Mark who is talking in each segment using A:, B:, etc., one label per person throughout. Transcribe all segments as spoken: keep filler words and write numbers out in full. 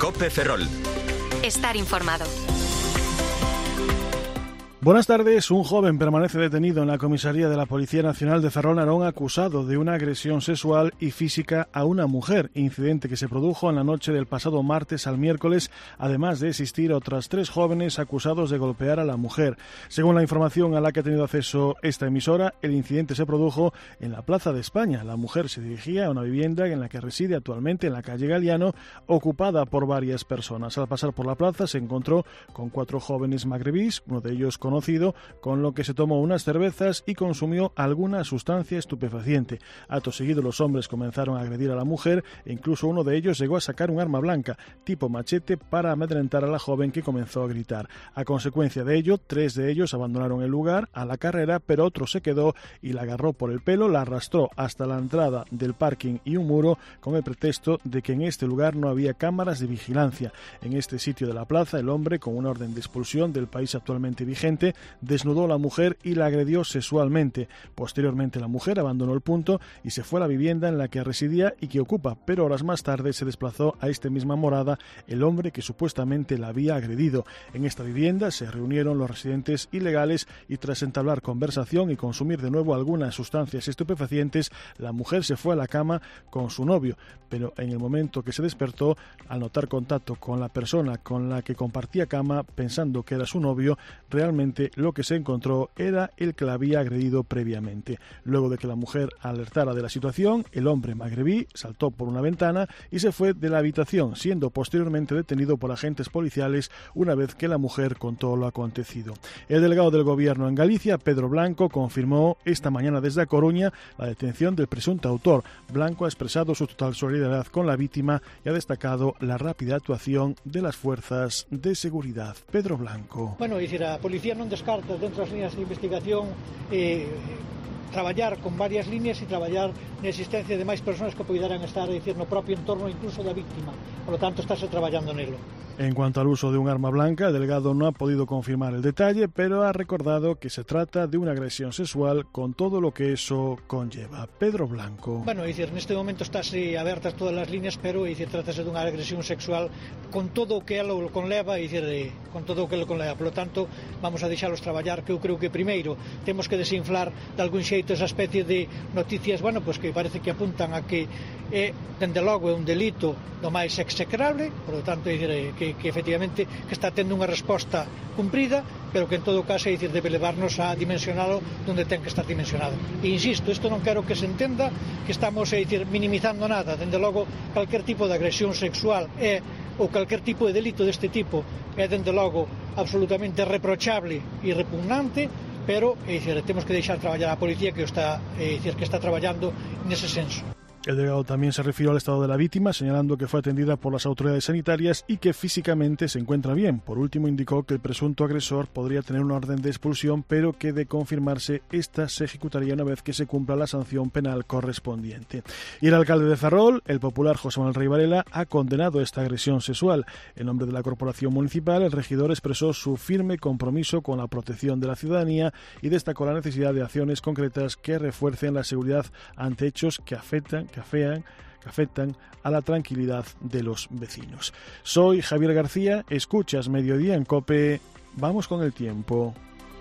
A: COPE Ferrol.
B: Estar informado.
C: Buenas tardes. Un joven permanece detenido en la comisaría de la Policía Nacional de Ferrol Narón acusado de una agresión sexual y física a una mujer, incidente que se produjo en la noche del pasado martes al miércoles, además de existir otras tres jóvenes acusados de golpear a la mujer. Según la información a la que ha tenido acceso esta emisora, el incidente se produjo en la Plaza de España. La mujer se dirigía a una vivienda en la que reside actualmente en la calle Galiano, ocupada por varias personas. Al pasar por la plaza se encontró con cuatro jóvenes magrebís, uno de ellos con conocido, con lo que se tomó unas cervezas y consumió alguna sustancia estupefaciente. Acto seguido los hombres comenzaron a agredir a la mujer e incluso uno de ellos llegó a sacar un arma blanca, tipo machete, para amedrentar a la joven, que comenzó a gritar. A consecuencia de ello, tres de ellos abandonaron el lugar a la carrera, pero otro se quedó y la agarró por el pelo, la arrastró hasta la entrada del parking y un muro con el pretexto de que en este lugar no había cámaras de vigilancia. En este sitio de la plaza, el hombre, con una orden de expulsión del país actualmente vigente, desnudó a la mujer y la agredió sexualmente. Posteriormente, la mujer abandonó el punto y se fue a la vivienda en la que residía y que ocupa, pero horas más tarde se desplazó a esta misma morada el hombre que supuestamente la había agredido. En esta vivienda se reunieron los residentes ilegales y tras entablar conversación y consumir de nuevo algunas sustancias estupefacientes, la mujer se fue a la cama con su novio, pero en el momento que se despertó, al notar contacto con la persona con la que compartía cama, pensando que era su novio, realmente lo que se encontró era el que la había agredido previamente. Luego de que la mujer alertara de la situación, el hombre magrebí saltó por una ventana y se fue de la habitación, siendo posteriormente detenido por agentes policiales una vez que la mujer contó lo acontecido. El delegado del Gobierno en Galicia, Pedro Blanco, confirmó esta mañana desde A Coruña la detención del presunto autor. Blanco ha expresado su total solidaridad con la víctima y ha destacado la rápida actuación de las fuerzas de seguridad. Pedro Blanco.
D: Bueno, dicir, a policía non descarta dentro das líneas de investigación eh, traballar con varias líneas e traballar na existencia de máis persoas que poideran estar a dicir, no propio entorno incluso da víctima. Por lo tanto, estáse traballando nelo.
C: En cuanto al uso de un arma blanca, el delegado no ha podido confirmar el detalle, pero ha recordado que se trata de una agresión sexual con todo lo que eso conlleva. Pedro Blanco.
D: Bueno, é dicir, neste momento estáse abertas todas as líneas, pero é dicir, trátase dunha agresión sexual con todo o que ela o conleva, é dicir, con todo o que ela conleva. Por lo tanto, vamos a deixalos traballar, que eu creo que primeiro temos que desinflar de algún xeito esa especie de noticias, bueno, pois que parece que apuntan a que é, dende logo, é un delito do máis execrable, por lo tanto, é dicir, que, que efectivamente que está tendo unha resposta cumprida, pero que en todo caso, é dicir, debe levarnos a dimensionalo onde ten que estar dimensionado. E insisto, isto non quero que se entenda que estamos, é dicir, minimizando nada. Dende logo, calquer tipo de agresión sexual é ou calquer tipo de delito deste tipo é, dende logo, absolutamente reprochable e repugnante, pero, é dicir, temos que deixar traballar a policía que está, é dicir, que está traballando nese senso.
C: El delegado también se refirió al estado de la víctima, señalando que fue atendida por las autoridades sanitarias y que físicamente se encuentra bien. Por último, indicó que el presunto agresor podría tener una orden de expulsión, pero que de confirmarse, esta se ejecutaría una vez que se cumpla la sanción penal correspondiente. Y el alcalde de Ferrol, el popular José Manuel Rey Varela, ha condenado esta agresión sexual. En nombre de la corporación municipal, el regidor expresó su firme compromiso con la protección de la ciudadanía y destacó la necesidad de acciones concretas que refuercen la seguridad ante hechos que afectan que afean, que afectan a la tranquilidad de los vecinos. Soy Javier García, escuchas Mediodía en COPE, vamos con el tiempo.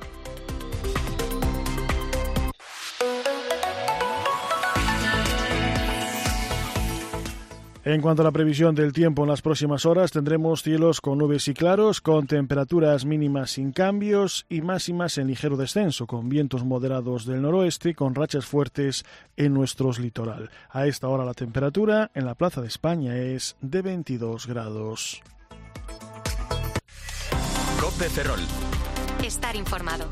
C: En cuanto a la previsión del tiempo en las próximas horas, tendremos cielos con nubes y claros, con temperaturas mínimas sin cambios y máximas en ligero descenso, con vientos moderados del noroeste, con rachas fuertes en nuestros litoral. A esta hora la temperatura en la Plaza de España es de veintidós grados.
A: COPE Ferrol.
B: Estar informado.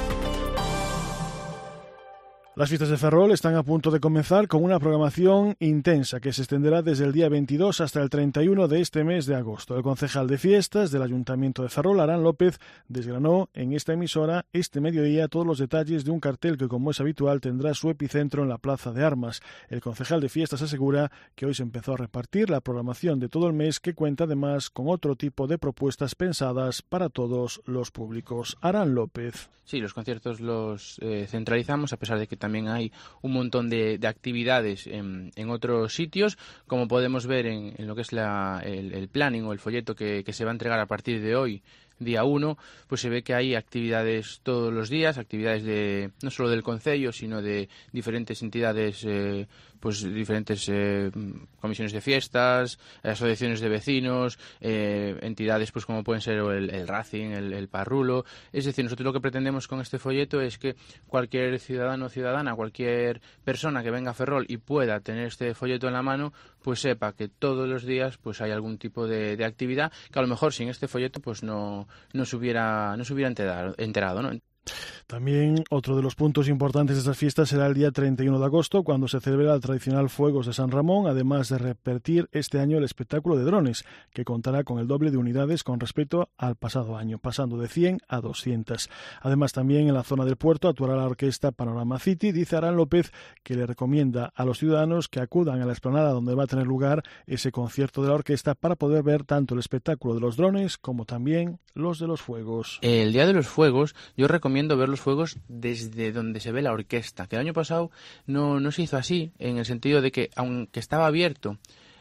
C: Las fiestas de Ferrol están a punto de comenzar con una programación intensa que se extenderá desde el día veintidós hasta el treinta y uno de este mes de agosto. El concejal de fiestas del Ayuntamiento de Ferrol, Arán López, desgranó en esta emisora este mediodía todos los detalles de un cartel que, como es habitual, tendrá su epicentro en la Plaza de Armas. El concejal de fiestas asegura que hoy se empezó a repartir la programación de todo el mes, que cuenta además con otro tipo de propuestas pensadas para todos los públicos. Arán López.
E: Sí, los conciertos los eh, centralizamos, a pesar de que
A: también hay un montón de, de actividades en, en otros sitios, como podemos ver en, en lo que es la, el, el planning o el folleto que, que se va a entregar a partir de hoy, día uno, pues se ve que hay actividades todos los días, actividades de no solo del concello, sino de diferentes entidades, eh, pues diferentes eh, comisiones de fiestas, asociaciones de vecinos, eh, entidades pues como pueden ser el, el Racing, el, el Parrulo. Es decir, nosotros lo que pretendemos con este folleto es que cualquier ciudadano o ciudadana, cualquier persona que venga a Ferrol y pueda tener este folleto en la mano, pues sepa que todos los días pues hay algún tipo de, de actividad que a lo mejor sin este folleto pues no no se hubiera, no se hubiera enterado, enterado, ¿no?
C: También otro de los puntos importantes de estas fiestas será el día treinta y uno de agosto, cuando se celebra el tradicional Fuegos de San Ramón, además de repetir este año el espectáculo de drones, que contará con el doble de unidades con respecto al pasado año, pasando de cien a doscientas. Además, también en la zona del puerto actuará la orquesta Panorama City. Dice Arán López que le recomienda a los ciudadanos que acudan a la explanada donde va a tener lugar ese concierto de la orquesta para poder ver tanto el espectáculo de los drones como también los de los fuegos.
A: El día de los fuegos yo recomiendo ver los fuegos desde donde se ve la orquesta, que el año pasado no, no se hizo así, en el sentido de que aunque estaba abierto,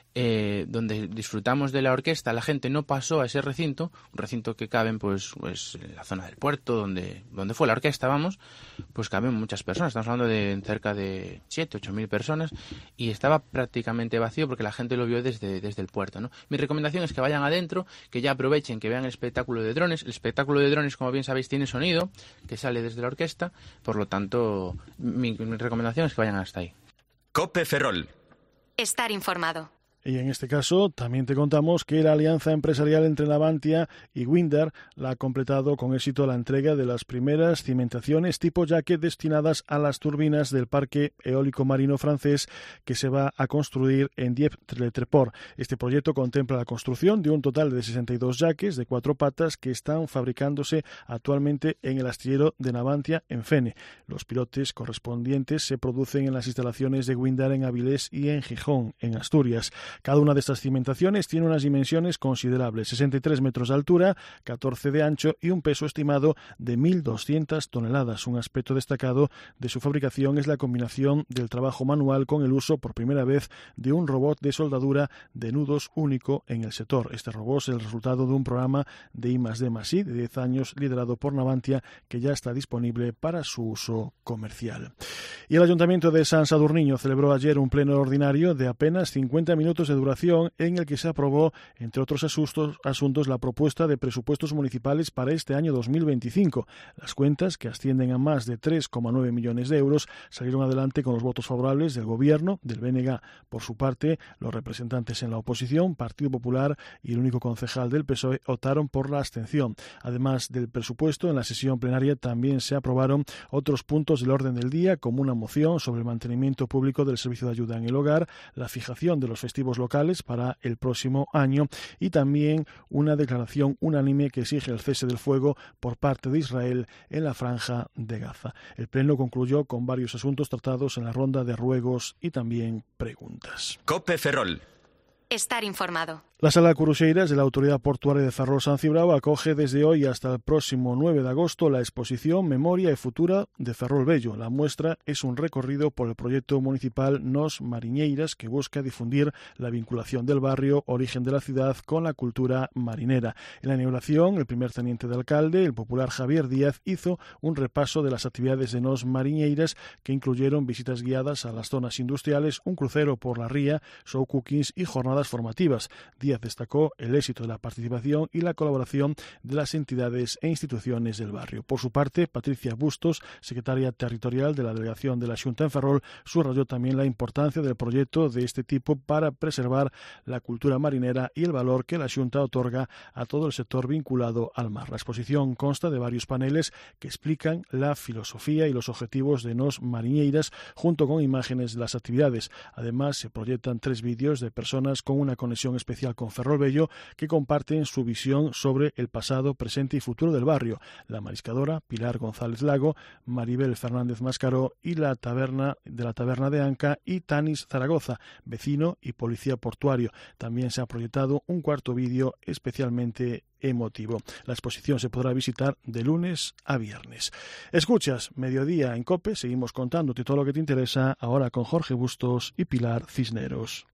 A: eh, donde disfrutamos de la orquesta, la gente no pasó a ese recinto, un recinto que caben pues, pues en la zona del puerto, donde, donde fue la orquesta, vamos, pues caben muchas personas, estamos hablando de cerca de siete, ocho mil personas, y estaba prácticamente vacío porque la gente lo vio desde, desde el puerto, ¿no? Mi recomendación es que vayan adentro, que ya aprovechen, que vean el espectáculo de drones. El espectáculo de drones, como bien sabéis, tiene sonido, que sale desde la orquesta, por lo tanto, mi, mi recomendación es que vayan hasta ahí.
E: COPE Ferrol.
B: Estar informado.
C: Y en este caso también te contamos que la alianza empresarial entre Navantia y Windar la ha completado con éxito la entrega de las primeras cimentaciones tipo yaque destinadas a las turbinas del parque eólico marino francés que se va a construir en Dieppe-le-Treport. Este proyecto contempla la construcción de un total de sesenta y dos yaques de cuatro patas que están fabricándose actualmente en el astillero de Navantia en Fene. Los pilotes correspondientes se producen en las instalaciones de Windar en Avilés y en Gijón, en Asturias. Cada una de estas cimentaciones tiene unas dimensiones considerables, sesenta y tres metros de altura, catorce de ancho y un peso estimado de mil doscientas toneladas. Un aspecto destacado de su fabricación es la combinación del trabajo manual con el uso por primera vez de un robot de soldadura de nudos único en el sector. Este robot es el resultado de un programa de I más D más I de diez años liderado por Navantia que ya está disponible para su uso comercial. Y el Ayuntamiento de San Sadurniño celebró ayer un pleno ordinario de apenas cincuenta minutos de duración en el que se aprobó, entre otros asuntos, asuntos, la propuesta de presupuestos municipales para este año dos mil veinticinco. Las cuentas, que ascienden a más de tres coma nueve millones de euros, salieron adelante con los votos favorables del Gobierno, del B N G. Por su parte, los representantes en la oposición, Partido Popular y el único concejal del P S O E optaron por la abstención. Además del presupuesto, en la sesión plenaria también se aprobaron otros puntos del orden del día, como una moción sobre el mantenimiento público del servicio de ayuda en el hogar, la fijación de los festivos locales para el próximo año y también una declaración unánime que exige el cese del fuego por parte de Israel en la franja de Gaza. El pleno concluyó con varios asuntos tratados en la ronda de ruegos y también preguntas.
E: COPE Ferrol.
B: Estar informado.
C: La Sala Curuxeiras de la Autoridad Portuaria de Ferrol-San Cibrao acoge desde hoy hasta el próximo nueve de agosto la exposición Memoria y Futura de Ferrol Bello. La muestra es un recorrido por el proyecto municipal Nos Mariñeiras que busca difundir la vinculación del barrio, origen de la ciudad, con la cultura marinera. En la inauguración, el primer teniente de alcalde, el popular Javier Díaz, hizo un repaso de las actividades de Nos Mariñeiras que incluyeron visitas guiadas a las zonas industriales, un crucero por la ría, show cookings y jornadas formativas. Díaz destacó el éxito de la participación y la colaboración de las entidades e instituciones del barrio. Por su parte, Patricia Bustos, secretaria territorial de la delegación de la Xunta en Ferrol, subrayó también la importancia del proyecto de este tipo para preservar la cultura marinera y el valor que la Xunta otorga a todo el sector vinculado al mar. La exposición consta de varios paneles que explican la filosofía y los objetivos de Nos Mariñeiras junto con imágenes de las actividades. Además, se proyectan tres vídeos de personas con una conexión especial con Ferrol Bello, que comparten su visión sobre el pasado, presente y futuro del barrio. La mariscadora Pilar González Lago, Maribel Fernández Mascaró y la taberna de la taberna de Anca y Tanis Zaragoza, vecino y policía portuario. También se ha proyectado un cuarto vídeo especialmente emotivo. La exposición se podrá visitar de lunes a viernes. Escuchas Mediodía en COPE, seguimos contándote todo lo que te interesa ahora con Jorge Bustos y Pilar Cisneros.